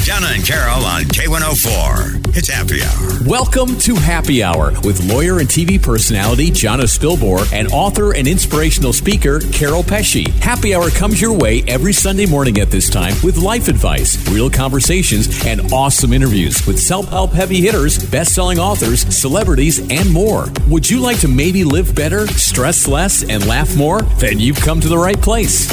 Donna and Carol on K104. It's Happy Hour. Welcome to Happy Hour with lawyer and TV personality Jonna Spilbor and author and inspirational speaker Carol Pesci. Happy Hour comes your way every Sunday morning at this time with life advice, real conversations, and awesome interviews with self-help heavy hitters, best-selling authors, celebrities, and more. Would you like to maybe live better, stress less, and laugh more? Then you've come to the right place.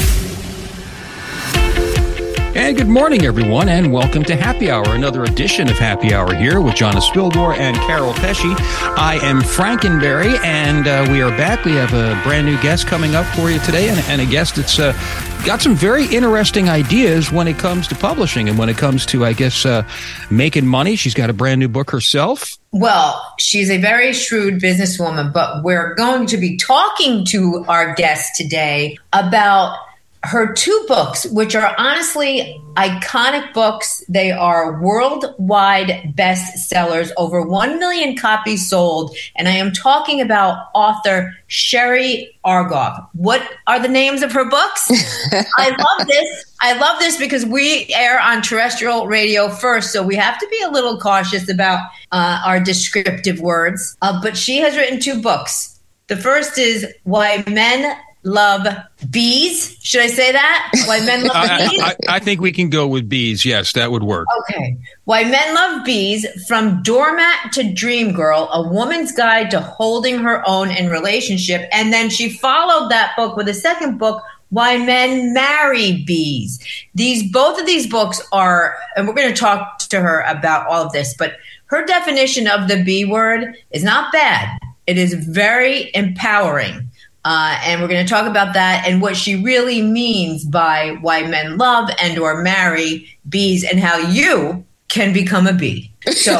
And good morning, everyone, and welcome to Happy Hour, another edition of Happy Hour here with Jonna Spilbor and Carol Pesci. I am Frankenberry, and we are back. We have a brand new guest coming up for you today, and a guest that's got some very interesting ideas when it comes to publishing and when it comes to, I guess, making money. She's got a brand new book herself. Well, she's a very shrewd businesswoman, but we're going to be talking to our guest today about her two books, which are honestly iconic books. They are worldwide bestsellers, over 1 million copies sold. And I am talking about author Sherry Argov. What are the names of her books? I love this. I love this because we air on terrestrial radio first, so we have to be a little cautious about our descriptive words. But she has written two books. The first is Why Men Love Bees. Should I say that? Why Men Love Bees? I think we can go with bees. Yes, that would work. Okay. Why Men Love Bees, From Doormat to Dream Girl, A Woman's Guide to Holding Her Own in Relationship. And then she followed that book with a second book, Why Men Marry Bees. Both of these books are, and we're going to talk to her about all of this, but her definition of the B word is not bad. It is very empowering. And we're going to talk about that and what she really means by why men love and or marry bees and how you can become a bee. So,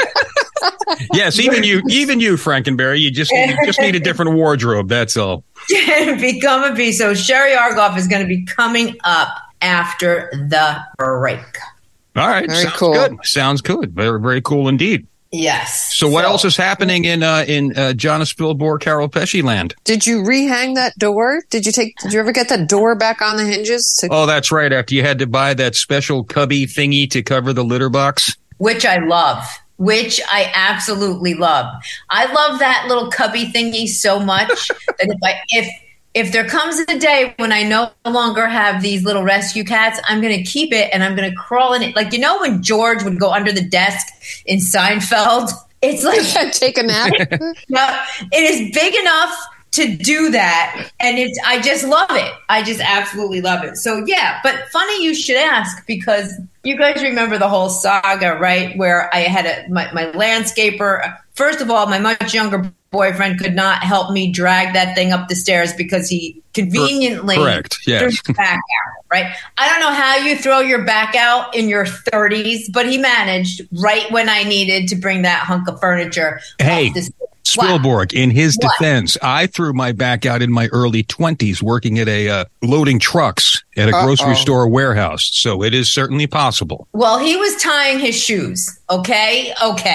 yes, even you, Frankenberry, you just need a different wardrobe. That's all. Become a bee. So Sherry Argov is going to be coming up after the break. All right, very sounds cool. Good. Sounds good. Very, very cool indeed. Yes. So what else is happening in Jonna Spilbor, Carol Pesci land? Did you rehang that door? Did you ever get that door back on the hinges? Oh, that's right. After you had to buy that special cubby thingy to cover the litter box. Which I love. Which I absolutely love. I love that little cubby thingy so much that if there comes a day when I no longer have these little rescue cats, I'm going to keep it and I'm going to crawl in it. Like, you know, when George would go under the desk in Seinfeld, it's like take a nap. No, it is big enough to do that. And I just love it. I just absolutely love it. So, yeah, but funny you should ask, because you guys remember the whole saga, right? Where I had my landscaper. First of all, my much younger boyfriend could not help me drag that thing up the stairs because he conveniently Correct. Yes. threw his back out, right? I don't know how you throw your back out in your 30s, but he managed right when I needed to bring that hunk of furniture Hey, up the stairs. Spilborg, in his defense, I threw my back out in my early 20s working at loading trucks at a grocery store warehouse. So it is certainly possible. Well, he was tying his shoes. Okay.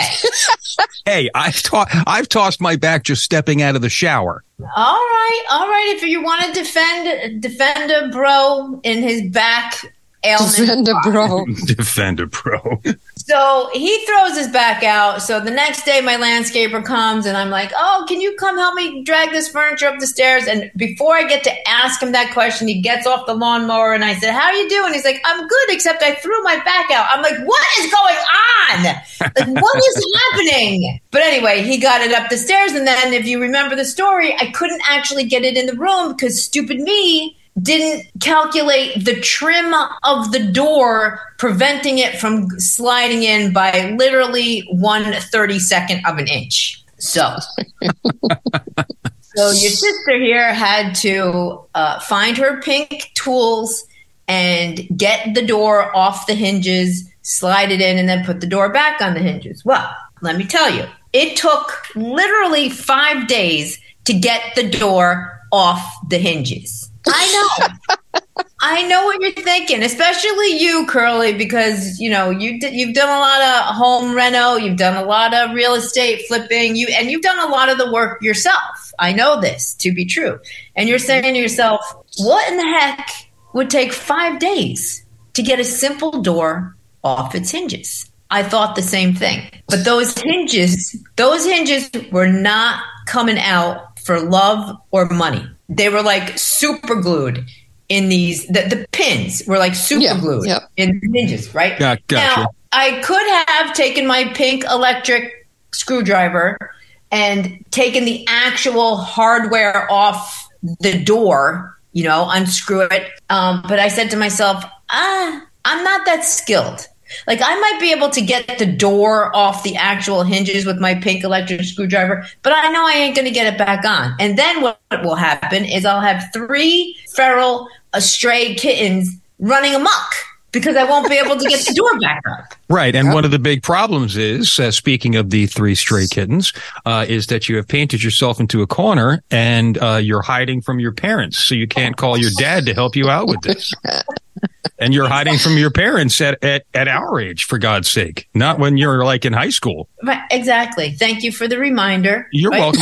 Hey, I've tossed my back just stepping out of the shower. All right. If you want to defend a bro in his back ailment. Defend a bro. So he throws his back out. So the next day my landscaper comes and I'm like, oh, can you come help me drag this furniture up the stairs? And before I get to ask him that question, he gets off the lawnmower and I said, how are you doing? He's like, I'm good, except I threw my back out. I'm like, what is going on? Like, what is happening? But anyway, he got it up the stairs. And then if you remember the story, I couldn't actually get it in the room because stupid me didn't calculate the trim of the door, preventing it from sliding in by literally 1/32 of an inch. So your sister here had to find her pink tools and get the door off the hinges, slide it in, and then put the door back on the hinges. Well, let me tell you, it took literally 5 days to get the door off the hinges. I know what you're thinking, especially you, Curly, because you've done a lot of home reno, you've done a lot of real estate flipping, you've done a lot of the work yourself. I know this to be true, and you're saying to yourself, "What in the heck would take 5 days to get a simple door off its hinges. I thought the same thing. But those hinges were not coming out for love or money. They were like super glued in these, the pins were like super glued in the hinges, right? Gotcha. Now, I could have taken my pink electric screwdriver and taken the actual hardware off the door, unscrew it. But I said to myself, I'm not that skilled. Like, I might be able to get the door off the actual hinges with my pink electric screwdriver, but I know I ain't going to get it back on. And then what will happen is I'll have 3 feral stray kittens running amok because I won't be able to get the door back up. Right. And one of the big problems is, speaking of the 3 stray kittens, is that you have painted yourself into a corner and you're hiding from your parents. So you can't call your dad to help you out with this. And you're hiding from your parents at our age, for God's sake, not when you're like in high school. Right, exactly. Thank you for the reminder. You're welcome.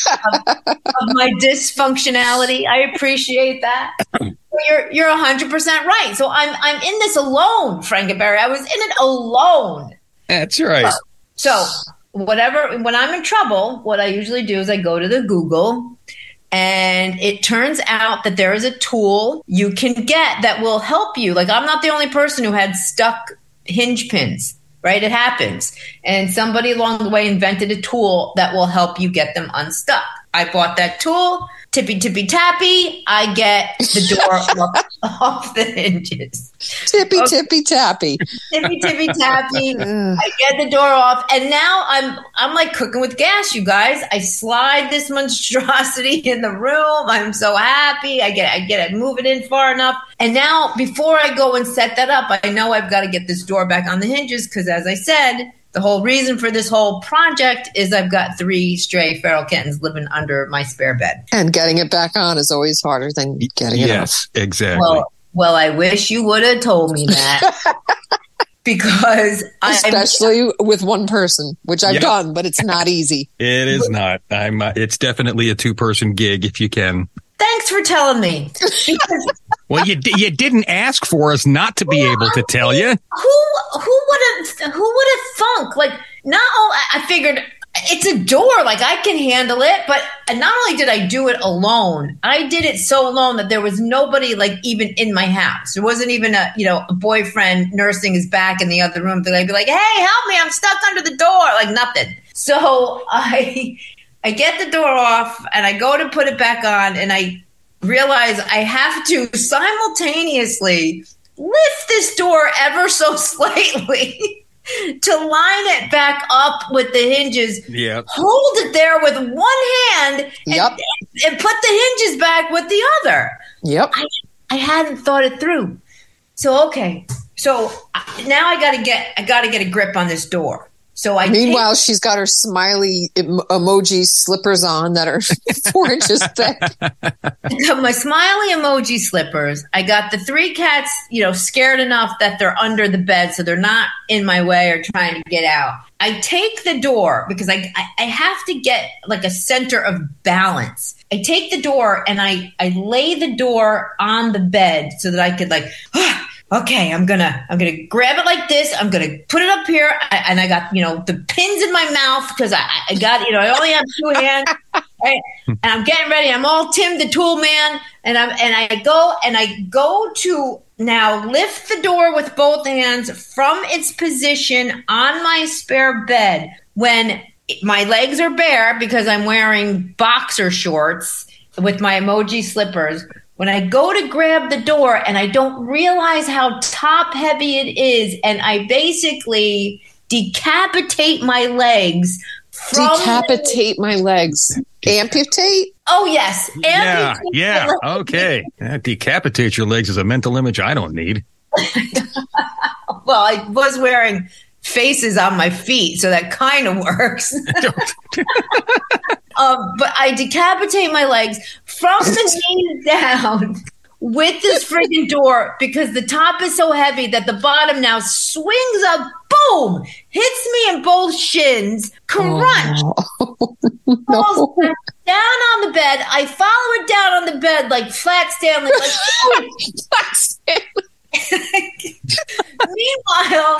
Of my dysfunctionality. I appreciate that. You're 100% right. So I'm in this alone, Frankenberry. I was in it alone. That's right. So when I'm in trouble, what I usually do is I go to the Google. And it turns out that there is a tool you can get that will help you. Like, I'm not the only person who had stuck hinge pins, right? It happens. And somebody along the way invented a tool that will help you get them unstuck. I bought that tool. Tippy, tippy, tappy. I get the door off the hinges. Tippy, tippy, tappy. Tippy, tippy, tappy. I get the door off. And now I'm like cooking with gas, you guys. I slide this monstrosity in the room. I'm so happy. I get it moving in far enough. And now before I go and set that up, I know I've got to get this door back on the hinges because, as I said, the whole reason for this whole project is I've got 3 stray feral kittens living under my spare bed. And getting it back on is always harder than getting it off. Yes, exactly. Well, I wish you would have told me that. Because especially with one person, which I've done, but it's not easy. It is not. It's definitely a 2-person gig if you can. Thanks for telling me. Well, you didn't ask for us not to be able to tell you. Who would have thunk? Like, I figured it's a door. Like, I can handle it. But not only did I do it alone, I did it so alone that there was nobody, like, even in my house. There wasn't even a boyfriend nursing his back in the other room that I'd be like, hey, help me, I'm stuck under the door. Like, nothing. So I get the door off and I go to put it back on and I realize I have to simultaneously lift this door ever so slightly to line it back up with the hinges, hold it there with one hand and put the hinges back with the other. Yep. I hadn't thought it through. So, okay. So now I got to get a grip on this door. So Meanwhile, she's got her smiley emoji slippers on that are 4 inches thick. I got my smiley emoji slippers. I got the 3 cats, scared enough that they're under the bed, so they're not in my way or trying to get out. I take the door because I have to get like a center of balance. I take the door and I lay the door on the bed so that I could okay, I'm gonna grab it like this. I'm gonna put it up here, and I got the pins in my mouth because I got I only have 2 hands, right? And I'm getting ready. I'm all Tim the Tool Man, and I go to now lift the door with both hands from its position on my spare bed when my legs are bare because I'm wearing boxer shorts with my emoji slippers. When I go to grab the door and I don't realize how top heavy it is, and I basically decapitate my legs. Decapitate my legs. Amputate? Oh, yes. Amputate. Yeah. Okay. Decapitate your legs is a mental image I don't need. Well, I was wearing faces on my feet, so that kind of works. But I decapitate my legs from the knees down with this friggin' door because the top is so heavy that the bottom now swings up, boom, hits me in both shins, crunch. No. Down on the bed. I follow it down on the bed like Flat Stanley. Meanwhile,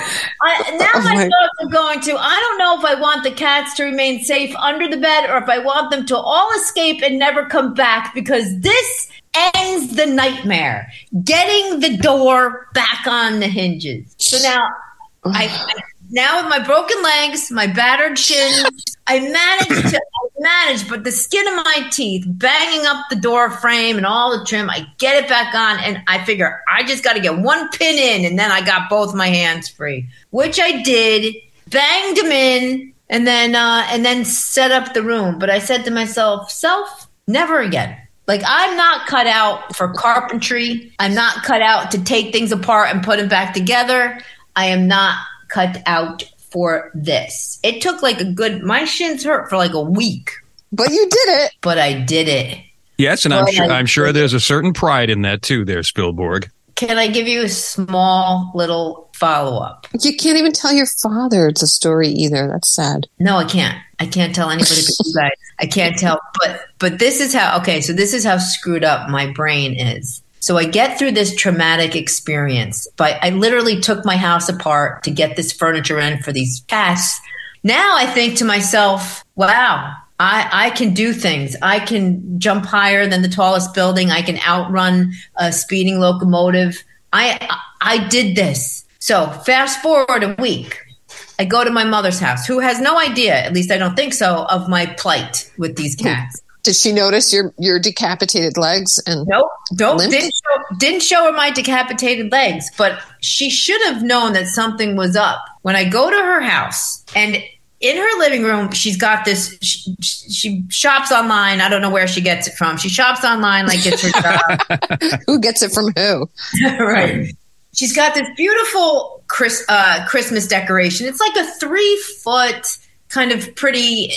my thoughts are going to, I don't know if I want the cats to remain safe under the bed or if I want them to all escape and never come back, because this ends the nightmare, getting the door back on the hinges. So now, now with my broken legs, my battered shins, I managed, but the skin of my teeth, banging up the door frame and all the trim, I get it back on, and I figure I just got to get one pin in, and then I got both my hands free, which I did, banged them in, and then set up the room. But I said to myself, never again. Like, I'm not cut out for carpentry. I'm not cut out to take things apart and put them back together. I am not cut out for this. It took my shins hurt for like a week. But you did it. But I did it. Yes, and I'm sure there's a certain pride in that too there, Spielborg. Can I give you a small little follow-up? You can't even tell your father it's a story either. That's sad. No, I can't. I can't tell anybody but you guys. I can't tell. But this is how, so this is how screwed up my brain is. So I get through this traumatic experience, but I literally took my house apart to get this furniture in for these cats. Now I think to myself, wow, I can do things. I can jump higher than the tallest building. I can outrun a speeding locomotive. I did this. So fast forward a week. I go to my mother's house, who has no idea, at least I don't think so, of my plight with these cats. Did she notice your decapitated legs? And Nope. Didn't show her my decapitated legs, but she should have known that something was up. When I go to her house, and in her living room, she's got this, she shops online. I don't know where she gets it from. She shops online like it's her job. Who gets it from who? Right. She's got this beautiful Christmas decoration. It's like a 3-foot kind of pretty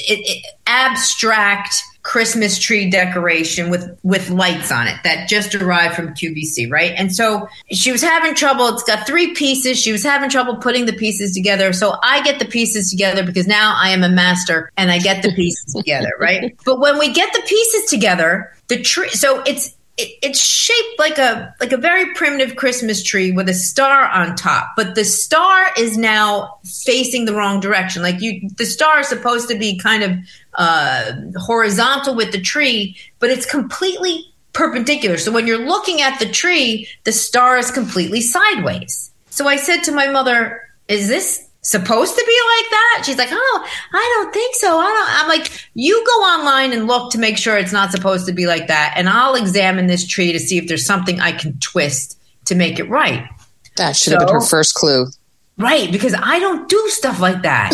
abstract Christmas tree decoration with lights on it that just arrived from QVC, right? And so she was having trouble. It's got 3 pieces. She was having trouble putting the pieces together. So I get the pieces together because now I am a master and I get the pieces together, right? But when we get the pieces together, the tree, so it's shaped like a very primitive Christmas tree with a star on top, but the star is now facing the wrong direction. The star is supposed to be kind of horizontal with the tree, but it's completely perpendicular. So when you're looking at the tree, the star is completely sideways. So I said to my mother, "Is this supposed to be like that?" She's like, "Oh, I don't think so. I'm like, you go online and look to make sure it's not supposed to be like that, and I'll examine this tree to see if there's something I can twist to make it right." That should have been her first clue. Right, because I don't do stuff like that.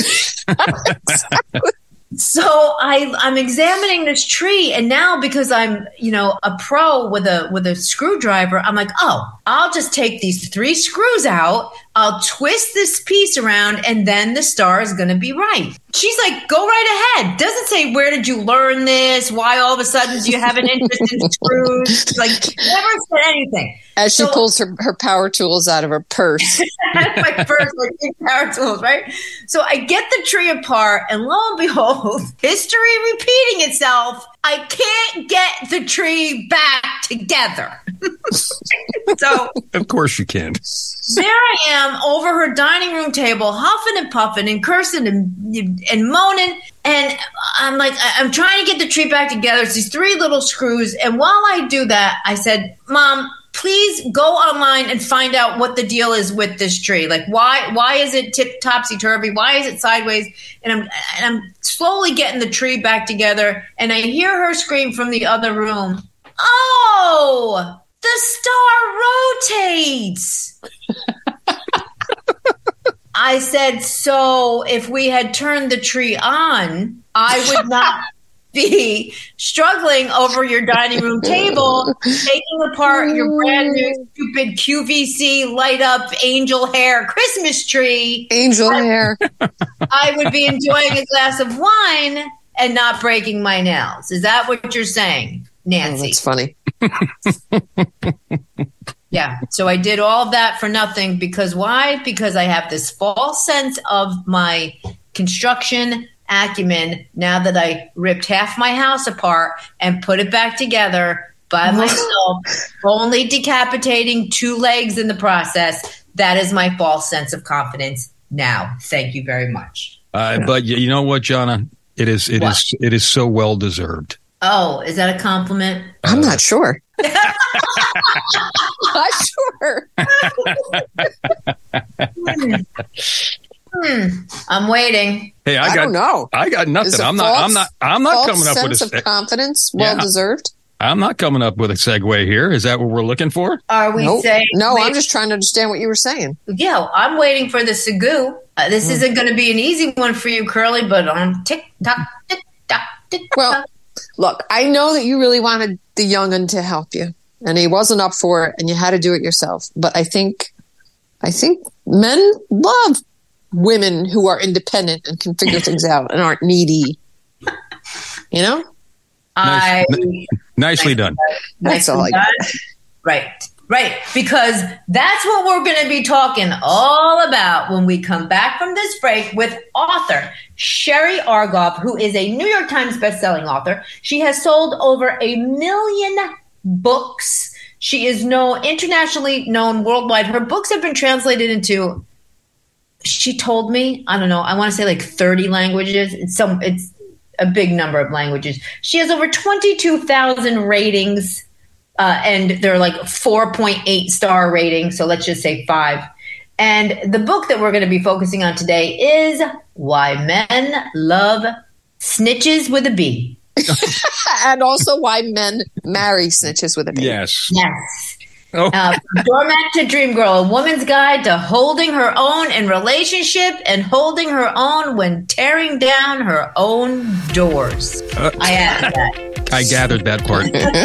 So I'm examining this tree, and now because I'm, a pro with a screwdriver, I'm like, oh, I'll just take these 3 screws out. I'll twist this piece around, and then the star is going to be right. She's like, go right ahead. Doesn't say, where did you learn this? Why all of a sudden do you have an interest in screws? Like, never said anything. As she pulls her power tools out of her purse. My purse, like big power tools, right? So I get the tree apart, and lo and behold, history repeating itself. I can't get the tree back together. So, of course you can. There I am over her dining room table, huffing and puffing and cursing and moaning. And I'm like, I'm trying to get the tree back together. It's these 3 little screws. And while I do that, I said, Mom, please go online and find out what the deal is with this tree. Like, why is it topsy-turvy? Why is it sideways? And I'm slowly getting the tree back together. And I hear her scream from the other room, "Oh, the star rotates." I said, so if we had turned the tree on, I would not be struggling over your dining room table, taking apart your brand new stupid QVC light up angel hair Christmas tree. Angel hair. I would be enjoying a glass of wine and not breaking my nails. Is that what you're saying, Nancy? Oh, that's funny. Yeah. So I did all of that for nothing because why? Because I have this false sense of my construction acumen now that I ripped half my house apart and put it back together by myself, only decapitating 2 legs in the process. That is my false sense of confidence now. Thank you very much. But you know what, Jonna? It is so well deserved. Oh, is that a compliment? I'm not sure. Not sure. I'm waiting. Hey, I don't know. I got nothing. I'm not coming up with a sense of confidence. Well deserved. I'm not coming up with a segue here. Is that what we're looking for? Are we saying? No, I'm just trying to understand what you were saying. Yeah, I'm waiting for the Segoo. This isn't going to be an easy one for you, Curly, but on tick-tock, tick-tock, tick-tock. Well, look, I know that you really wanted the young'un to help you, and he wasn't up for it, and you had to do it yourself. But I think men love women who are independent and can figure things out and aren't needy. You know? Nicely done. That's all I got. Right. Because that's what we're going to be talking all about when we come back from this break with author Sherry Argov, who is a New York Times bestselling author. She has sold over 1 million books. She is internationally known worldwide. Her books have been translated into, she told me, I don't know, I want to say like 30 languages. It's a big number of languages. She has over 22,000 ratings, and they're like 4.8 star ratings. So let's just say 5. And the book that we're going to be focusing on today is Why Men Love Snitches with a B. And also why men marry snitches with a B. Yes. Oh. Doormat to Dream Girl, a woman's guide to holding her own in relationship and holding her own when tearing down her own doors. I added that. I gathered that part.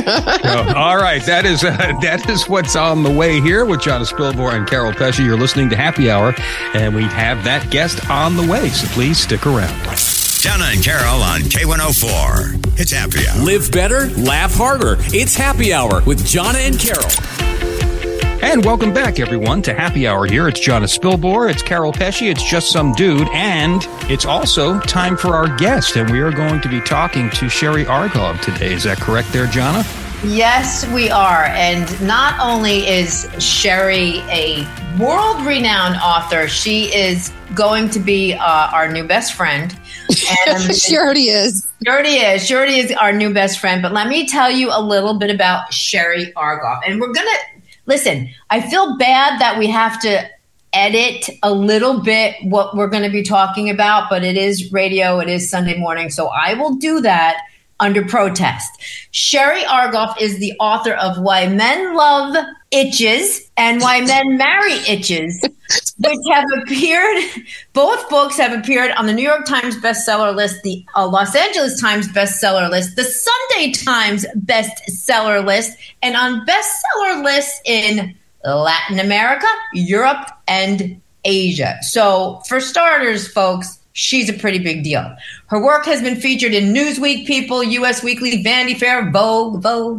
All right, that is what's on the way here with Jonna Spilborn and Carol Pesci. You're listening to Happy Hour, and we have that guest on the way, so please stick around. Jonna and Carol on K104. It's Happy Hour. Live better, laugh harder. It's Happy Hour with Jonna and Carol. And welcome back, everyone, to Happy Hour here. It's Jonna Spilborn, it's Carol Pesci, it's Just Some Dude, and it's also time for our guest, and we are going to be talking to Sherry Argov today. Is that correct there, Jonna? Yes, we are. And not only is Sherry a world-renowned author, she is going to be our new best friend. And She already is. She already is our new best friend. But let me tell you a little bit about Sherry Argov. And we're going to listen. I feel bad that we have to edit a little bit what we're going to be talking about, but it is radio. It is Sunday morning. So I will do that under protest. Sherry Argov is the author of Why Men Love Itches and Why Men Marry Itches, which have appeared, both books have appeared on the New York Times bestseller list, the Los Angeles Times bestseller list, the Sunday Times bestseller list, and on bestseller lists in Latin America, Europe, and Asia. So for starters, folks, she's a pretty big deal. Her work has been featured in Newsweek, People, US Weekly, Vanity Fair, Vogue,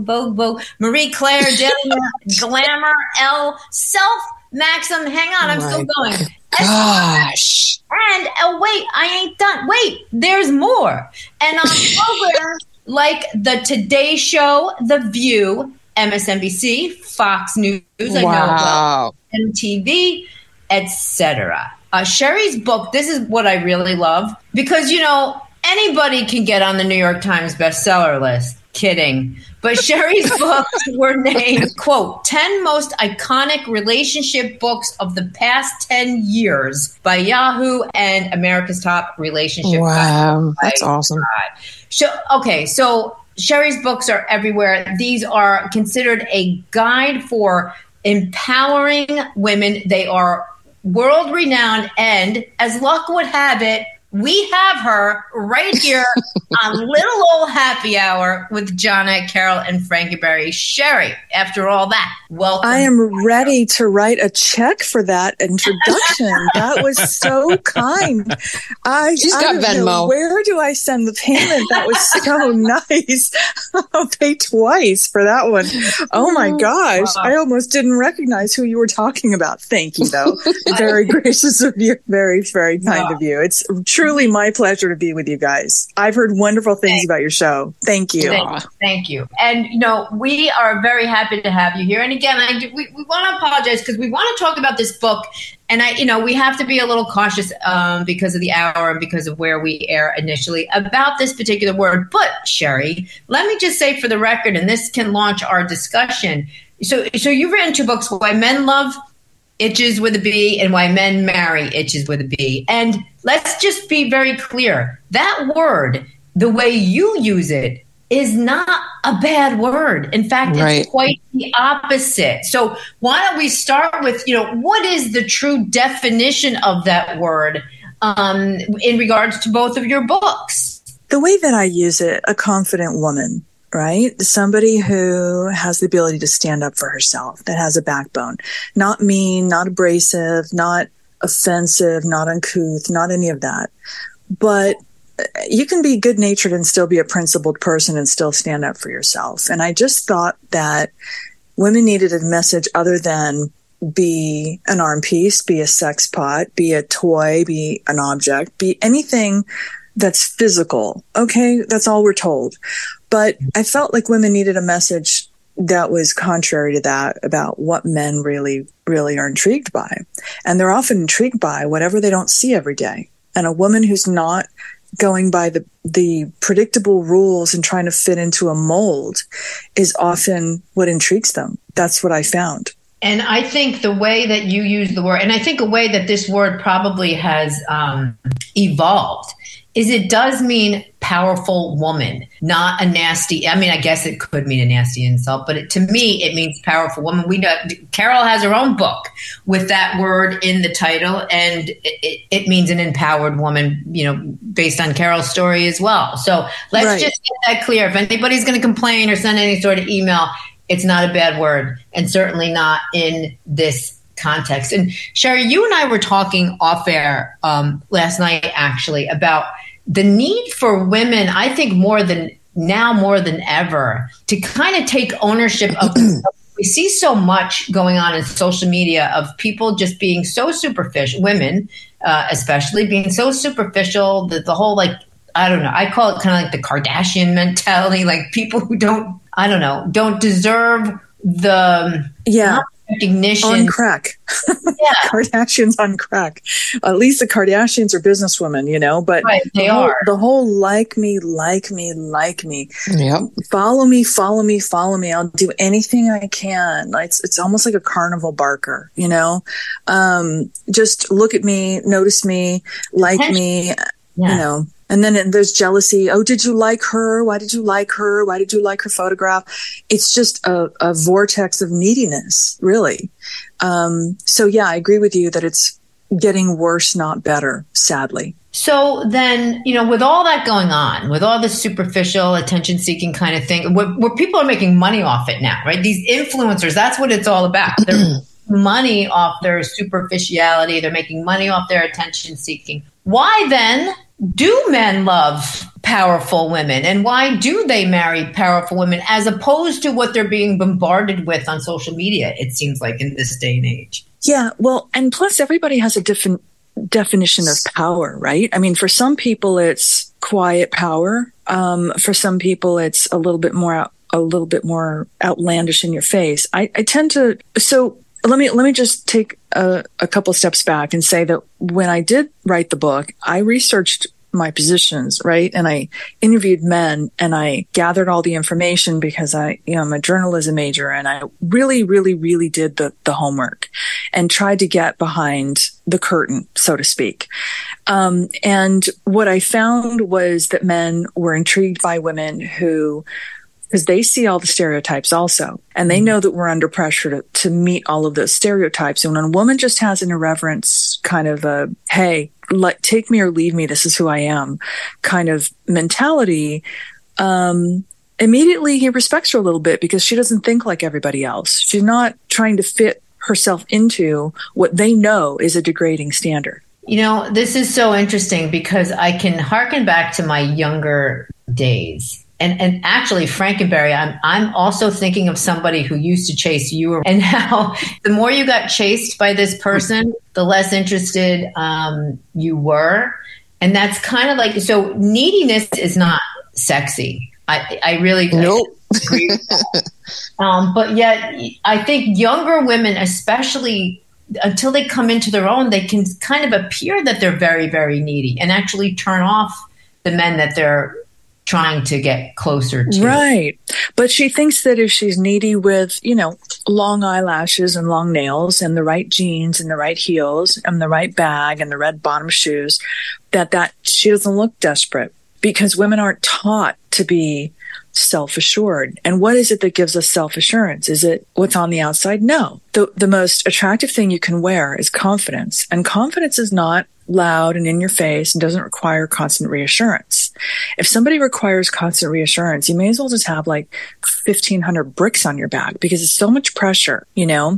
Marie Claire, Daily Glamour, Elle, Self, Maxim. Hang on, I'm still going. Gosh. And wait, I ain't done. Wait, there's more. And on programs like The Today Show, The View, MSNBC, Fox News, Wow. MTV, etc. Sherry's book, this is what I really love, because, anybody can get on the New York Times bestseller list. Kidding. But Sherry's books were named, quote, 10 most iconic relationship books of the past 10 years by Yahoo and America's Top Relationship. Wow, that's awesome. So Sherry's books are everywhere. These are considered a guide for empowering women. They are world renowned, and as luck would have it, we have her right here on Little Old Happy Hour with Jonna, Carol, and Frankie Berry. Sherry, after all that, welcome. I am ready to write a check for that introduction. That was so kind. She's got Venmo. Where do I send the payment? That was so nice. I'll pay twice for that one. Oh my gosh. Wow. I almost didn't recognize who you were talking about. Thank you, though. Very gracious of you. Very, very kind of you. It's truly truly my pleasure to be with you guys. I've heard wonderful things about your show. Thank you. Thank you. And, we are very happy to have you here. And again, we want to apologize because we want to talk about this book. And we have to be a little cautious because of the hour and because of where we air initially about this particular word. But Sherry, let me just say for the record, and this can launch our discussion. So you've written 2 books, Why Men Love Itches with a B and Why Men Marry Itches with a B. And let's just be very clear. That word, the way you use it, is not a bad word. In fact, it's quite the opposite. So why don't we start with, what is the true definition of that word in regards to both of your books? The way that I use it, a confident woman, right? Somebody who has the ability to stand up for herself, that has a backbone, not mean, not abrasive, not offensive, not uncouth, not any of that. But you can be good-natured and still be a principled person and still stand up for yourself. And I just thought that women needed a message other than be an arm piece, be a sex pot, be a toy, be an object, be anything that's physical. Okay, that's all we're told. But I felt like women needed a message that was contrary to that about what men really, really are intrigued by. And they're often intrigued by whatever they don't see every day. And a woman who's not going by the predictable rules and trying to fit into a mold is often what intrigues them. That's what I found. And I think the way that you use the word, and I think a way that this word probably has evolved, is it does mean powerful woman, not a nasty. I mean, I guess it could mean a nasty insult, but to me, it means powerful woman. We know Carol has her own book with that word in the title, and it means an empowered woman, based on Carol's story as well. So let's just get that clear. If anybody's going to complain or send any sort of email, it's not a bad word, and certainly not in this context. And Sherry, you and I were talking off air last night, actually, about the need for women, I think more than ever, to kind of take ownership of. We see so much going on in social media of people just being so superficial, women especially being so superficial, that the whole, I don't know, I call it kind of like the Kardashian mentality, like people who don't deserve the recognition. On crack. Yeah. Kardashians on crack. At least the Kardashians are businesswomen, but they are. The whole like me. Yep. Follow me. I'll do anything I can. It's almost like a carnival barker, just look at me, notice me, like me, And then there's jealousy. Oh, did you like her? Why did you like her? Why did you like her photograph? It's just a vortex of neediness, really. So yeah, I agree with you that it's getting worse, not better, sadly. So then, with all that going on, with all this superficial attention-seeking kind of thing, where people are making money off it now, right? These influencers, that's what it's all about. They're making money off their superficiality. They're making money off their attention-seeking. Why then do men love powerful women, and why do they marry powerful women as opposed to what they're being bombarded with on social media, it seems like, in this day and age? Yeah, well, and plus everybody has a different definition of power, right? I mean, for some people it's quiet power. For some people it's a little bit more outlandish in your face. I tend to, so let me just take a couple of steps back and say that when I did write the book, I researched my positions, right? And I interviewed men and I gathered all the information because I'm a journalism major, and I really, really, really did the homework and tried to get behind the curtain, so to speak. And what I found was that men were intrigued by women because they see all the stereotypes also, and they know that we're under pressure to meet all of those stereotypes. And when a woman just has an irreverence kind of a, hey, take me or leave me, this is who I am kind of mentality, immediately he respects her a little bit because she doesn't think like everybody else. She's not trying to fit herself into what they know is a degrading standard. This is so interesting because I can harken back to my younger days. And actually, Frankenberry, I'm also thinking of somebody who used to chase you, and how the more you got chased by this person, the less interested you were. And that's kind of like, so neediness is not sexy. I really agree with that. But yet I think younger women, especially until they come into their own, they can kind of appear that they're very, very needy and actually turn off the men that they're trying to get closer to. Right. But she thinks that if she's needy with, long eyelashes and long nails and the right jeans and the right heels and the right bag and the red bottom shoes, that she doesn't look desperate, because women aren't taught to be self-assured. And what is it that gives us self-assurance? Is it what's on the outside? No. The most attractive thing you can wear is confidence. And confidence is not loud and in your face and doesn't require constant reassurance. If somebody requires constant reassurance, you may as well just have like 1,500 bricks on your back, because it's so much pressure,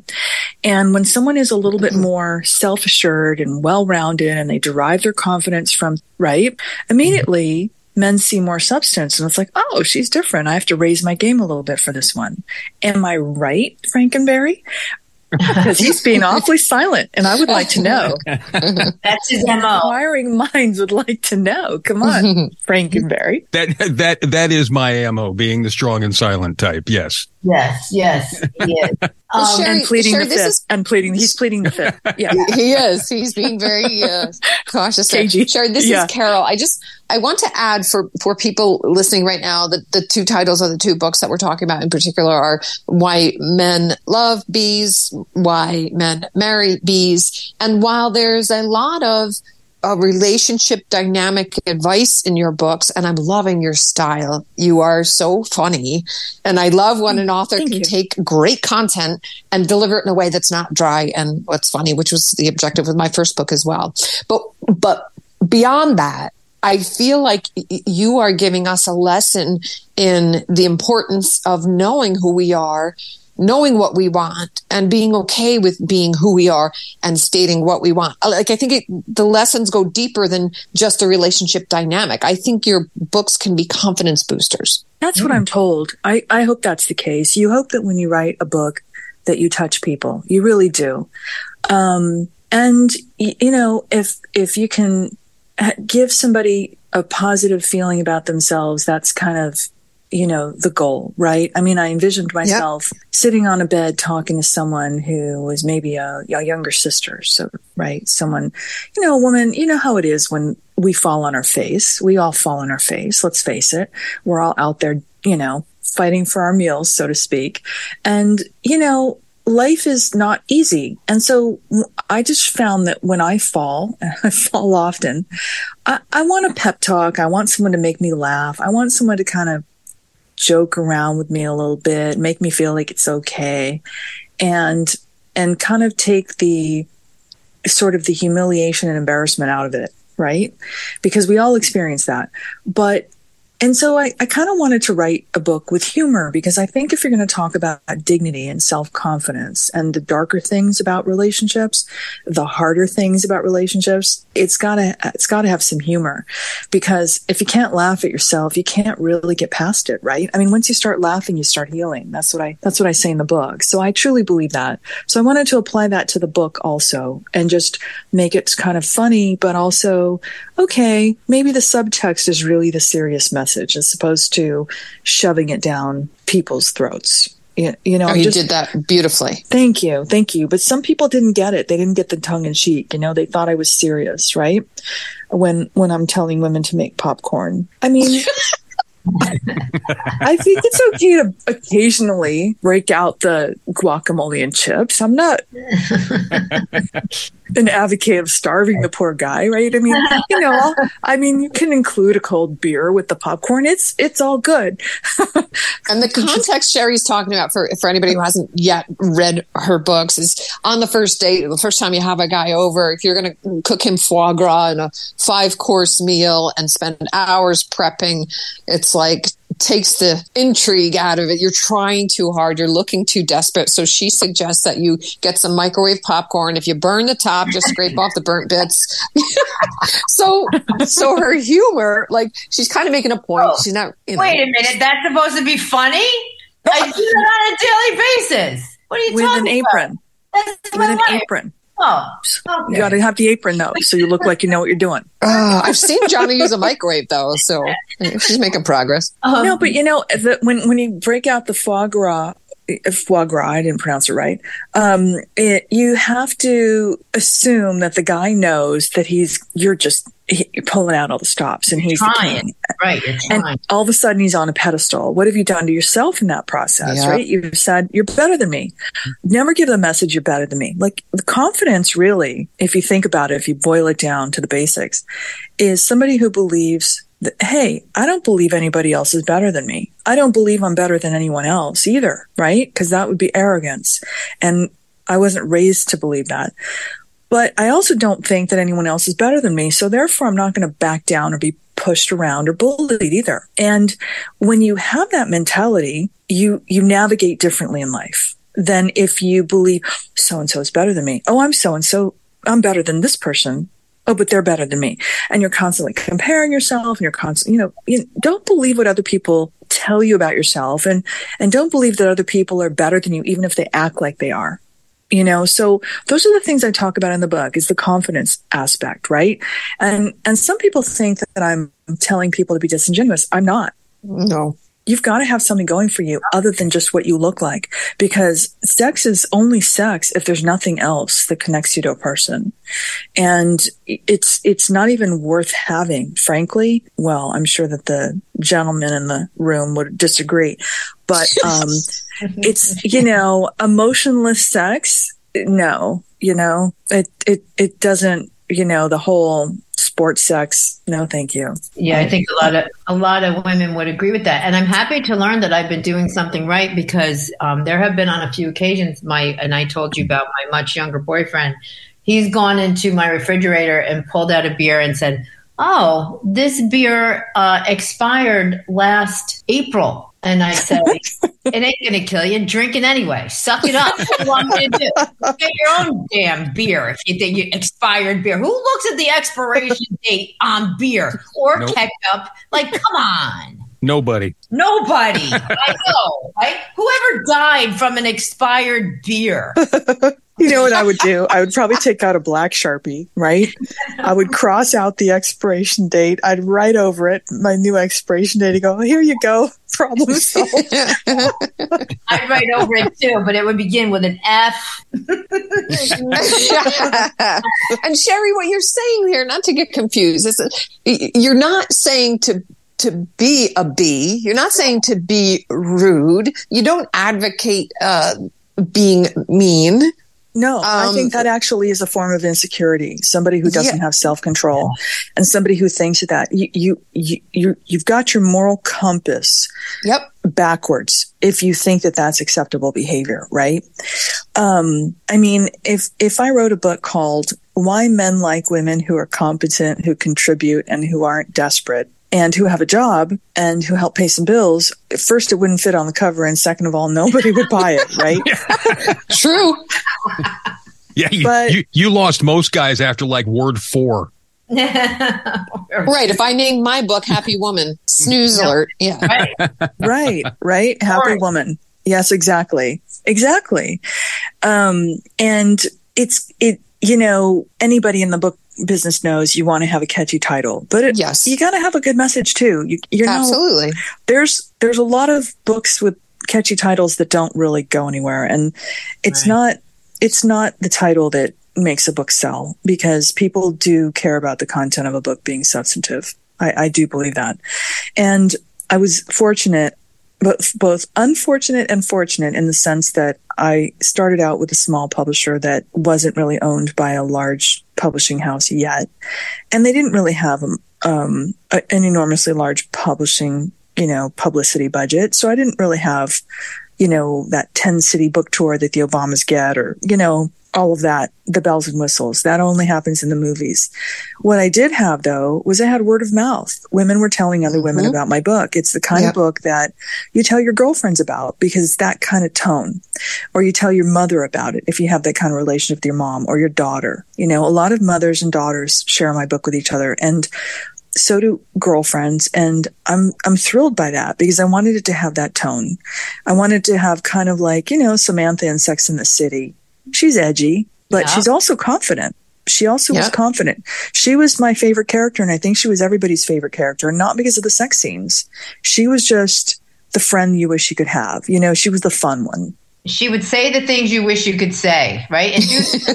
And when someone is a little bit more self-assured and well-rounded and they derive their confidence from, right, immediately men see more substance, and it's like, oh, she's different. I have to raise my game a little bit for this one. Am I right, Frankenberry? Because he's being awfully silent, and I would like to know. That's his MO. Inquiring minds would like to know. Come on, Frankenberry. That is my MO, being the strong and silent type. Yes. Yes. And pleading the fifth. He's pleading the fifth. Yeah, he is. He's being very cautious. Sherry, this is Carol. I want to add for people listening right now that the two titles of the two books that we're talking about in particular are Why Men Love Bees, Why Men Marry Bees. And while there's a lot of relationship dynamic advice in your books, and I'm loving your style. You are so funny. And I love when an author can take great content and deliver it in a way that's not dry and what's funny, which was the objective with my first book as well. But beyond that, I feel like you are giving us a lesson in the importance of knowing who we are, knowing what we want, and being okay with being who we are and stating what we want. Like, I think the lessons go deeper than just a relationship dynamic. I think your books can be confidence boosters. That's what I'm told. I hope that's the case. You hope that when you write a book that you touch people. You really do. And, if you can give somebody a positive feeling about themselves, that's kind of, the goal, right? I mean, I envisioned myself sitting on a bed talking to someone who was maybe a younger sister. So, right. Someone, a woman, how it is when we fall on our face. We all fall on our face. Let's face it. We're all out there, fighting for our meals, so to speak. And, life is not easy. And so I just found that when I fall, and I fall often, I want a pep talk. I want someone to make me laugh. I want someone to kind of joke around with me a little bit, make me feel like it's okay, and kind of take the sort of the humiliation and embarrassment out of it, right? Because we all experience that. And so I kind of wanted to write a book with humor, because I think if you're going to talk about dignity and self-confidence and the darker things about relationships, the harder things about relationships, it's got to have some humor, because if you can't laugh at yourself, you can't really get past it, right? I mean, once you start laughing, you start healing. That's what I say in the book. So I truly believe that. So I wanted to apply that to the book also, and just make it kind of funny, but also, okay, maybe the subtext is really the serious message, as opposed to shoving it down people's throats. You did that beautifully. Thank you. But some people didn't get it. They didn't get the tongue in cheek. They thought I was serious, right? When I'm telling women to make popcorn. I mean, I think it's okay to occasionally break out the guacamole and chips. I'm not an advocate of starving the poor guy, right? I mean, you can include a cold beer with the popcorn. It's all good. And the context Sherry's talking about for anybody who hasn't yet read her books is on the first date, the first time you have a guy over, if you're going to cook him foie gras in a 5-course meal and spend hours prepping, it's like takes the intrigue out of it. You're trying too hard. You're looking too desperate. So she suggests that you get some microwave popcorn. If you burn the top, just scrape off the burnt bits. So her humor, like, she's kind of making a point. She's not. Wait a minute. That's supposed to be funny? I do that on a daily basis. What are you talking about? With an apron. Oh, okay. You got to have the apron though, so you look like you know what you're doing. I've seen Johnny use a microwave though, so she's making progress. No, but when you break out the foie gras, I didn't pronounce it right. You have to assume that the guy knows that you're pulling out all the stops, and he's trying. The king. Right, you're trying. And all of a sudden he's on a pedestal. What have you done to yourself in that process, right? You've said, you're better than me. Never give the message you're better than me. Like, the confidence really, if you think about it, if you boil it down to the basics, is somebody who believes that, hey, I don't believe anybody else is better than me. I don't believe I'm better than anyone else either, right? Because that would be arrogance. And I wasn't raised to believe that. But I also don't think that anyone else is better than me. So therefore, I'm not going to back down or be pushed around or bullied either. And when you have that mentality, you navigate differently in life than if you believe so-and-so is better than me. Oh, I'm so-and-so. I'm better than this person. Oh, but they're better than me. And you're constantly comparing yourself, and you're constantly, don't believe what other people tell you about yourself, and don't believe that other people are better than you, even if they act like they are. So those are the things I talk about in the book, is the confidence aspect, right? And some people think that I'm telling people to be disingenuous. I'm not. No. You've got to have something going for you other than just what you look like, because sex is only sex if there's nothing else that connects you to a person. And it's not even worth having, frankly. Well, I'm sure that the gentlemen in the room would disagree, but, it's, emotionless sex. No, it doesn't, the whole sports sex. No, thank you. Yeah, I think a lot of women would agree with that. And I'm happy to learn that I've been doing something right, because there have been on a few occasions, and I told you about my much younger boyfriend. He's gone into my refrigerator and pulled out a beer and said, "Oh, this beer expired last April." And I said, "It ain't going to kill you. Drink it anyway. Suck it up. What do you want me to do? Get your own damn beer if you think you expired beer. Who looks at the expiration date on beer or ketchup? Like, come on." Nobody. I know, right? Whoever died from an expired beer? You know what I would do? I would probably take out a black Sharpie, right? I would cross out the expiration date. I'd write over it my new expiration date and go, "Here you go. Problem solved." I'd write over it too, but it would begin with an F. And Sherry, what you're saying here, not to get confused, is you're not saying to be a B. You're not saying to be rude. You don't advocate being mean. No, I think that actually is a form of insecurity. Somebody who doesn't have self-control, and somebody who thinks that you've got your moral compass backwards if you think that that's acceptable behavior, right? I mean, if I wrote a book called "Why Men Like Women Who Are Competent, Who Contribute, and Who Aren't Desperate," and who have a job and who help pay some bills, first, it wouldn't fit on the cover. And second of all, nobody would buy it, right? True. Yeah, you lost most guys after like word 4. Right. If I named my book Happy Woman, snooze alert. Yeah. Right. Happy Woman. Yes, exactly. And anybody in the book business knows you want to have a catchy title, but you got to have a good message too. Absolutely. There's a lot of books with catchy titles that don't really go anywhere, and it's not the title that makes a book sell, because people do care about the content of a book being substantive. I do believe that, and I was fortunate, but both unfortunate and fortunate in the sense that I started out with a small publisher that wasn't really owned by a large publishing house yet. And they didn't really have an enormously large publishing, publicity budget. So I didn't really have, that 10-city book tour that the Obamas get, or, all of that, the bells and whistles. That only happens in the movies. What I did have, though, was I had word of mouth. Women were telling other women about my book. It's the kind of book that you tell your girlfriends about, because that kind of tone. Or you tell your mother about it if you have that kind of relationship with your mom or your daughter. A lot of mothers and daughters share my book with each other, and so do girlfriends. And I'm thrilled by that, because I wanted it to have that tone. I wanted to have kind of like, Samantha in Sex and the City. She's edgy, but she's also confident. She also was confident. She was my favorite character, and I think she was everybody's favorite character, not because of the sex scenes. She was just the friend you wish you could have. You know, she was the fun one. She would say the things you wish you could say, right? And,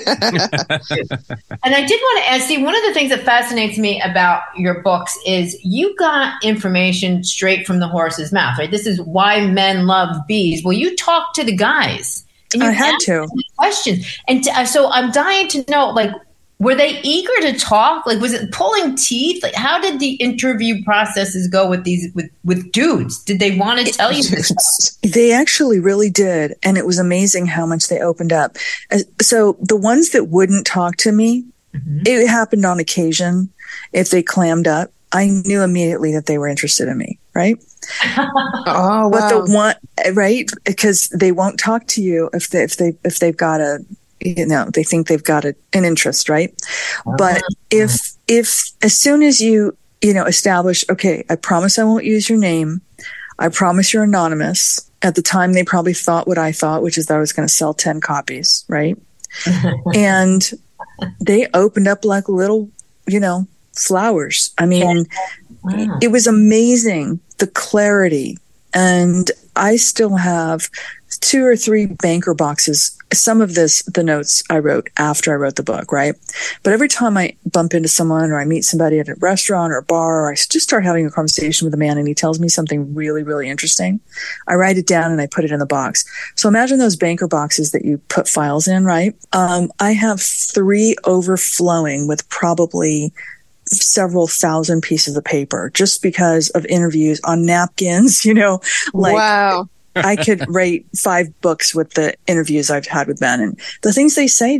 and I did want to ask you, one of the things that fascinates me about your books is you got information straight from the horse's mouth, right? This is why men love bees. Well, you talked to the guys. And you I had to. Questions. And so I'm dying to know, like, were they eager to talk? Like, was it pulling teeth? Like, how did the interview processes go with these with dudes? Did they want to tell you this? They actually really did, and it was amazing how much they opened up. So the ones that wouldn't talk to me, it happened on occasion. If they clammed up, I knew immediately that they were interested in me. Right? Oh, wow. But the one, right? Because they won't talk to you if they've got a, you know, they think they've got an interest, right? But if as soon as you establish, okay, I promise I won't use your name. I promise you're anonymous. At the time, they probably thought what I thought, which is that I was going to sell 10 copies, right? And they opened up like little, flowers. I mean, it was amazing, the clarity. And I still have 2 or 3 banker boxes. Some of the notes I wrote after I wrote the book, right? But every time I bump into someone or I meet somebody at a restaurant or a bar, or I just start having a conversation with a man and he tells me something really, really interesting, I write it down and I put it in the box. So imagine those banker boxes that you put files in, right? I have 3 overflowing with probably several thousand pieces of paper just because of interviews on napkins, wow. I could write 5 books with the interviews I've had with men, and the things they say,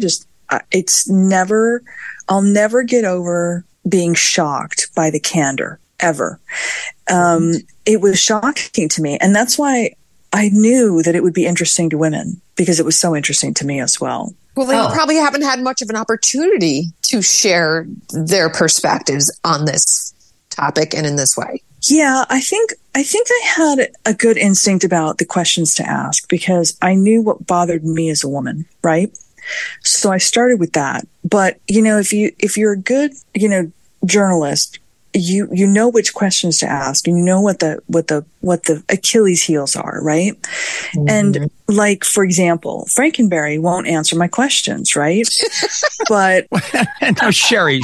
I'll never get over being shocked by the candor ever. It was shocking to me. And that's why I knew that it would be interesting to women, because it was so interesting to me as well. Well, they probably haven't had much of an opportunity to share their perspectives on this topic and in this way. Yeah, I think I had a good instinct about the questions to ask, because I knew what bothered me as a woman, right? So I started with that. But, if you're a good, journalist, you know which questions to ask, and you know what the Achilles heels are, right? Mm-hmm. And like, for example, Frankenberry won't answer my questions, right? But no, Sherry.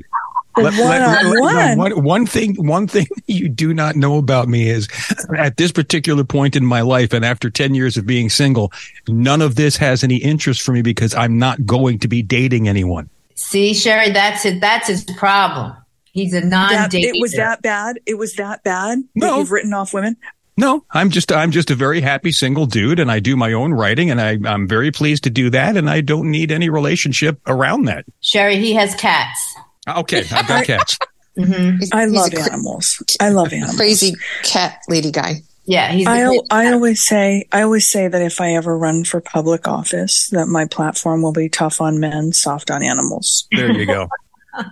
One thing you do not know about me is, at this particular point in my life, and after 10 years of being single, none of this has any interest for me, because I'm not going to be dating anyone. See, Sherry, that's it. That's his problem. He's a non-dater. It was that bad. No. That you've written off women. No, I'm just a very happy single dude, and I do my own writing, and I'm very pleased to do that, and I don't need any relationship around that. Sherry, he has cats. Okay, I've got cats. Mm-hmm. I love animals. I love animals. Crazy cat lady guy. Yeah, I always say that if I ever run for public office, that my platform will be tough on men, soft on animals. There you go. Mine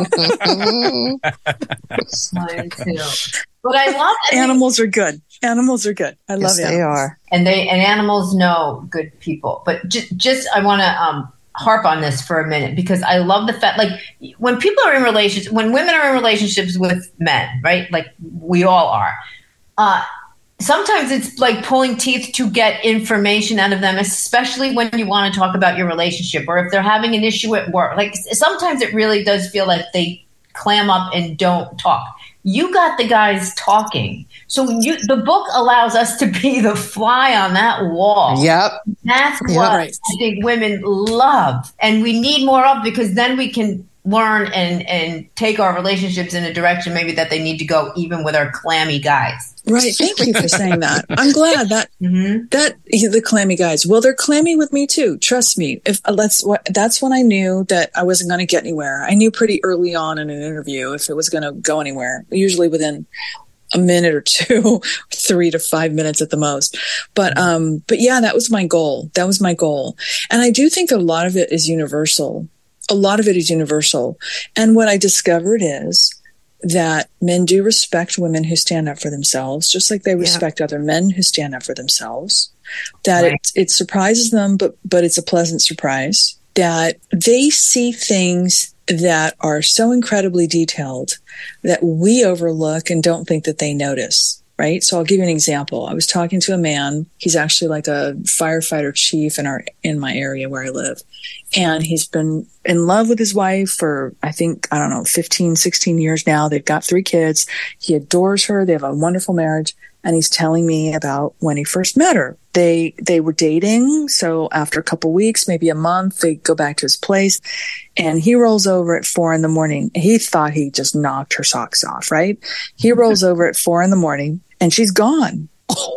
too. But I love it. Animals are good. Animals are good. I love animals. They are. And animals know good people. But just I want to harp on this for a minute, because I love the fact, like, when people are in relationships, when women are in relationships with men, right? Like we all are. Sometimes it's like pulling teeth to get information out of them, especially when you want to talk about your relationship, or if they're having an issue at work. Like, sometimes it really does feel like they clam up and don't talk. You got the guys talking. So the book allows us to be the fly on that wall. Yep. That's what I think women love. And we need more of, because then we can learn and take our relationships in a direction maybe that they need to go, even with our clammy guys. Right. Thank you for saying that. I'm glad that the clammy guys, well, they're clammy with me too. Trust me. That's when I knew that I wasn't going to get anywhere. I knew pretty early on in an interview if it was going to go anywhere, usually within a minute or 2, 3 to 5 minutes at the most. But yeah, that was my goal. And I do think that a lot of it is universal. And what I discovered is that men do respect women who stand up for themselves, just like they respect other men who stand up for themselves. That it surprises them, but it's a pleasant surprise. that they see things that are so incredibly detailed that we overlook and don't think that they notice. Right. So I'll give you an example. I was talking to a man. He's actually like a firefighter chief in my area where I live. And he's been in love with his wife for, I think, 15, 16 years now. They've got 3 kids. He adores her. They have a wonderful marriage. And he's telling me about when he first met her. They were dating. So after a couple weeks, maybe a month, they go back to his place and he rolls over at 4 a.m. He thought he just knocked her socks off, right? He rolls over at 4 a.m. and she's gone.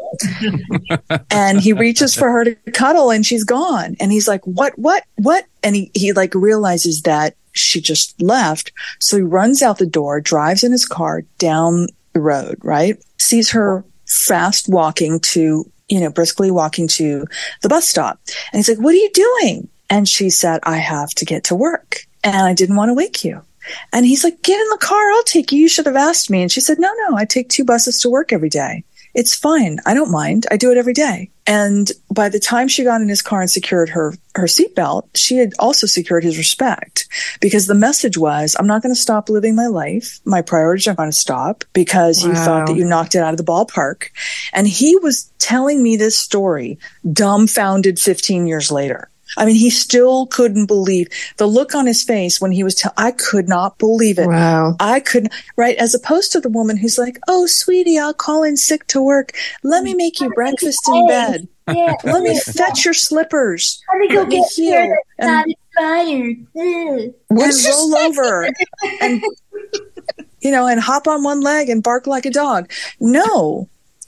And he reaches for her to cuddle and she's gone. And he's like, what? And he like realizes that she just left. So he runs out the door, drives in his car down the road, right? Sees her fast walking to, briskly walking to the bus stop. And he's like, what are you doing? And she said, I have to get to work and I didn't want to wake you. And he's like, get in the car. I'll take you. You should have asked me. And she said, no, I take 2 buses to work every day. It's fine. I don't mind. I do it every day. And by the time she got in his car and secured her seatbelt, she had also secured his respect, because the message was, I'm not going to stop living my life. My priorities are going to stop because you thought that you knocked it out of the ballpark. And he was telling me this story dumbfounded 15 years later. I mean, he still couldn't believe the look on his face when he was I could not believe it. Wow. I couldn't, right? As opposed to the woman who's like, oh, sweetie, I'll call in sick to work. Let me make you breakfast in bed. Yeah. Let me fetch your slippers. Let me go get here that's not expired. And roll over and, and hop on one leg and bark like a dog. No.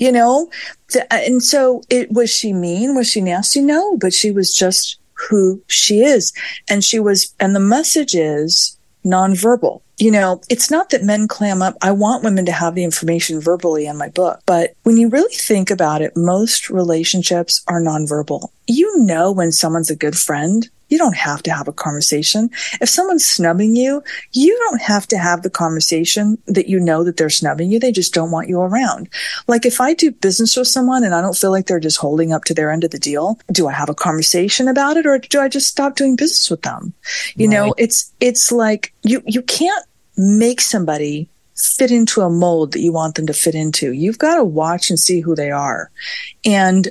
And so was she mean? Was she nasty? No, but she was just who she is. And the message is nonverbal. It's not that men clam up. I want women to have the information verbally in my book. But when you really think about it, most relationships are nonverbal. When someone's a good friend, you don't have to have a conversation. If someone's snubbing you, you don't have to have the conversation that that they're snubbing you. They just don't want you around. Like if I do business with someone and I don't feel like they're just holding up to their end of the deal, do I have a conversation about it or do I just stop doing business with them? It's like you can't make somebody fit into a mold that you want them to fit into. You've got to watch and see who they are and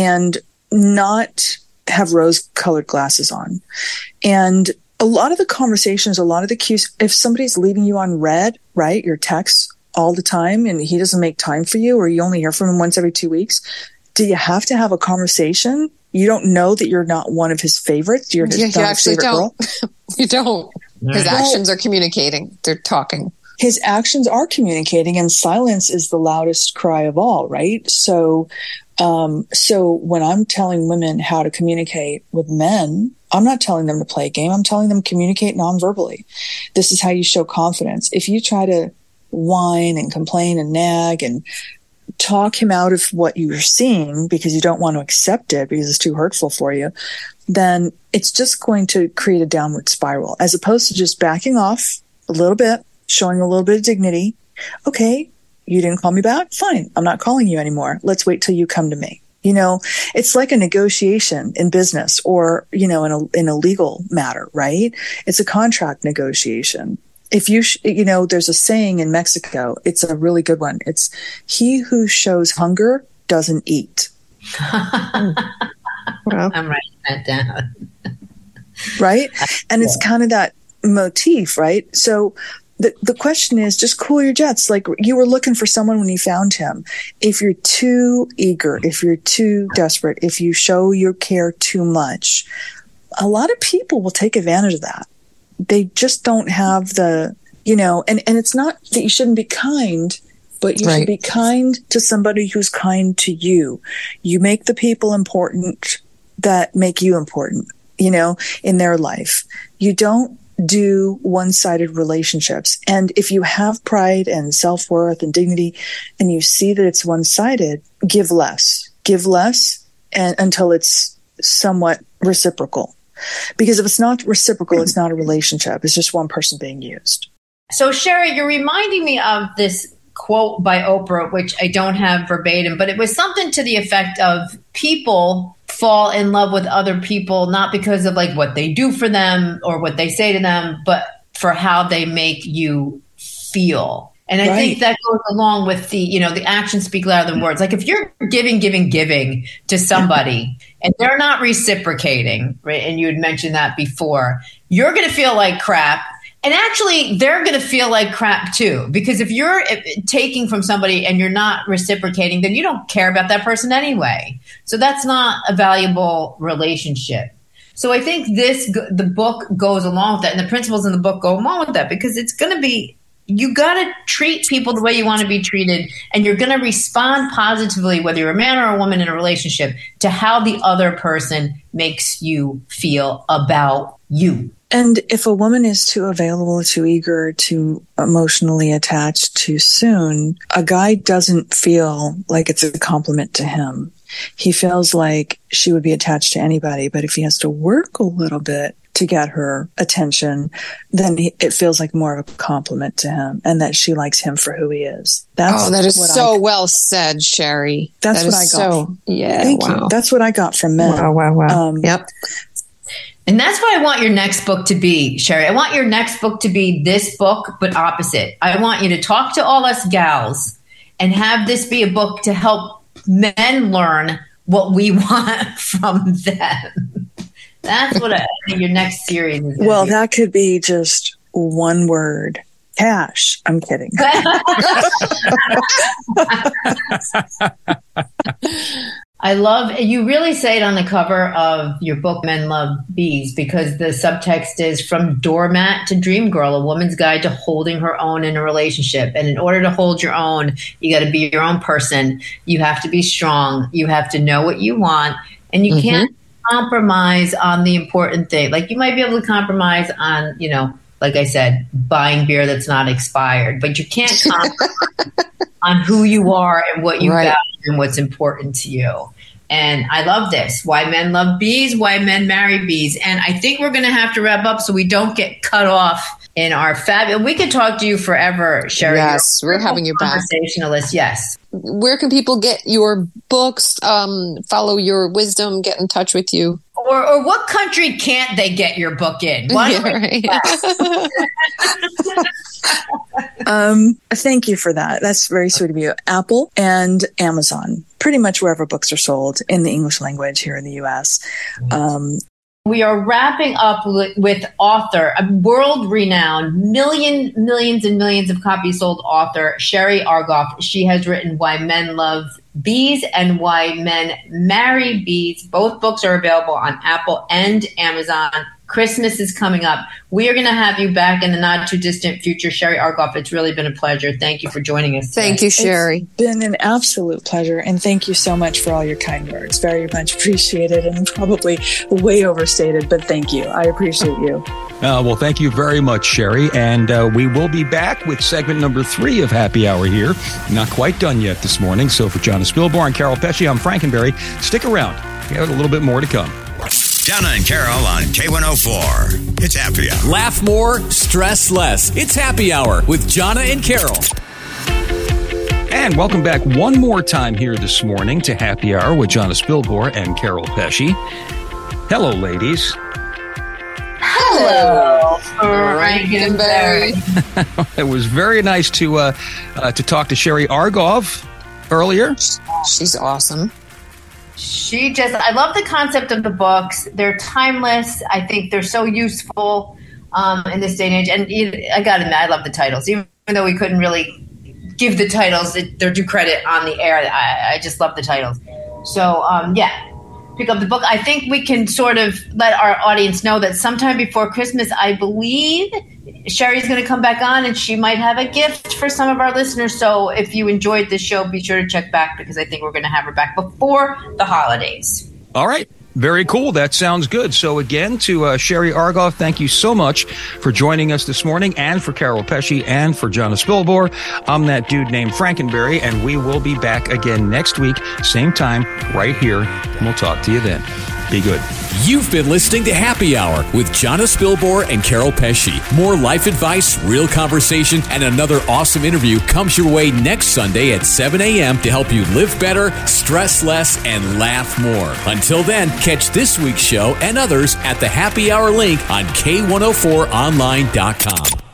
not have rose-colored glasses on. And a lot of the conversations, a lot of the cues, if somebody's leaving you on red, right, your texts all the time and he doesn't make time for you or you only hear from him once every 2 weeks, do you have to have a conversation? You don't know that you're not one of his favorites? You're his you actually favorite don't. girl? You don't. His actions are communicating. They're talking. His actions are communicating, and silence is the loudest cry of all, right? So when I'm telling women how to communicate with men, I'm not telling them to play a game. I'm telling them communicate non-verbally. This is how you show confidence. If you try to whine and complain and nag and talk him out of what you're seeing because you don't want to accept it because it's too hurtful for you, then it's just going to create a downward spiral, as opposed to just backing off a little bit, showing a little bit of dignity. Okay, you didn't call me back? Fine. I'm not calling you anymore. Let's wait till you come to me. It's like a negotiation in business or, in a legal matter, right? It's a contract negotiation. If there's a saying in Mexico, it's a really good one. It's he who shows hunger doesn't eat. Well, I'm writing that down. Right? And it's kind of that motif, right? So the question is just cool your jets. Like you were looking for someone when you found him. If you're too eager, if you're too desperate, if you show your care too much, a lot of people will take advantage of that. They just don't have and it's not that you shouldn't be kind, but you should be kind to somebody who's kind to you. You make the people important that make you important, in their life. You don't do one-sided relationships. And if you have pride and self-worth and dignity and you see that it's one-sided, give less and until it's somewhat reciprocal. Because if it's not reciprocal, it's not a relationship. It's just one person being used. So Sherry, you're reminding me of this quote by Oprah, which I don't have verbatim, but it was something to the effect of people fall in love with other people, not because of like what they do for them or what they say to them, but for how they make you feel. And I think that goes along with the actions speak louder than words. Like if you're giving to somebody and they're not reciprocating, right? And you had mentioned that before, you're going to feel like crap. And actually, they're going to feel like crap too, because if you're taking from somebody and you're not reciprocating, then you don't care about that person anyway. So that's not a valuable relationship. So I think the book goes along with that, and the principles in the book go along with that, because it's going to be, you got to treat people the way you want to be treated, and you're going to respond positively, whether you're a man or a woman in a relationship, to how the other person makes you feel about you. And if a woman is too available, too eager, too emotionally attached too soon, a guy doesn't feel like it's a compliment to him. He feels like she would be attached to anybody, but if he has to work a little bit to get her attention, then it feels like more of a compliment to him, and that she likes him for who he is. That is so well said, Sherry. That's what I got. Thank you. That's what I got from men. Wow. Yep. And that's what I want your next book to be, Sherry. I want your next book to be this book, but opposite. I want you to talk to all us gals and have this be a book to help men learn what we want from them. That's what I think your next series is. Well, that could be just one word. Cash. I'm kidding. I love, you really say it on the cover of your book, Men Love Bees, because the subtext is From Doormat to Dream Girl, a woman's guide to holding her own in a relationship. And in order to hold your own, you got to be your own person. You have to be strong. You have to know what you want, and you can't compromise on the important thing. Like you might be able to compromise on, like I said, buying beer that's not expired, but you can't compromise on who you are and what you value and what's important to you. And I love this. Why Men Love Bees, Why Men Marry Bees. And I think we're going to have to wrap up so we don't get cut off in our fab. We could talk to you forever, Sherry. Yes, we're having you back. Conversationalist, yes. Where can people get your books, follow your wisdom, get in touch with you? Or what country can't they get your book in? Thank you for that. That's very sweet of you. Apple and Amazon, pretty much wherever books are sold in the English language here in the U.S. We are wrapping up with author, a world-renowned, millions and millions of copies sold author, Sherry Argoff. She has written Why Men Love Bees and Why Men Marry Bees. Both books are available on Apple and Amazon. Christmas is coming up. We are going to have you back in the not too distant future. Sherry Argoff, it's really been a pleasure. Thank you for joining us today. Thank you, Sherry. It's been an absolute pleasure. And thank you so much for all your kind words. Very much appreciated, and probably way overstated, but thank you. I appreciate you. Well, thank you very much, Sherry. And we will be back with segment number 3 of Happy Hour here. Not quite done yet this morning. So for Jonna Spilborn and Carol Pesci, I'm Frankenberry. Stick around. We have a little bit more to come. Jonna and Carol on K104. It's Happy Hour. Laugh more, stress less. It's Happy Hour with Jonna and Carol. And welcome back one more time here this morning to Happy Hour with Jonna Spilborn and Carol Pesci. Hello, ladies. Hello, Frankenberry. It was very nice to talk to Sherry Argoff earlier. She's awesome. I love the concept of the books. They're timeless. I think they're so useful in this day and age. And I got to admit, I love the titles. Even though we couldn't really give the titles their due credit on the air, I just love the titles. So, pick up the book. I think we can sort of let our audience know that sometime before Christmas, I believe Sherry's going to come back on, and she might have a gift for some of our listeners. So if you enjoyed this show, be sure to check back, because I think we're going to have her back before the holidays. All right. Very cool. That sounds good. So again, to Sherry Argoff, thank you so much for joining us this morning, and for Carol Pesci and for Jonna Spilborn. I'm that dude named Frankenberry, and we will be back again next week, same time, right here. And we'll talk to you then. Be good. You've been listening to Happy Hour with Jonna Spilbor and Carol Pesci. More life advice, real conversation, and another awesome interview comes your way next Sunday at 7 a.m. to help you live better, stress less, and laugh more. Until then, catch this week's show and others at the Happy Hour link on K104online.com.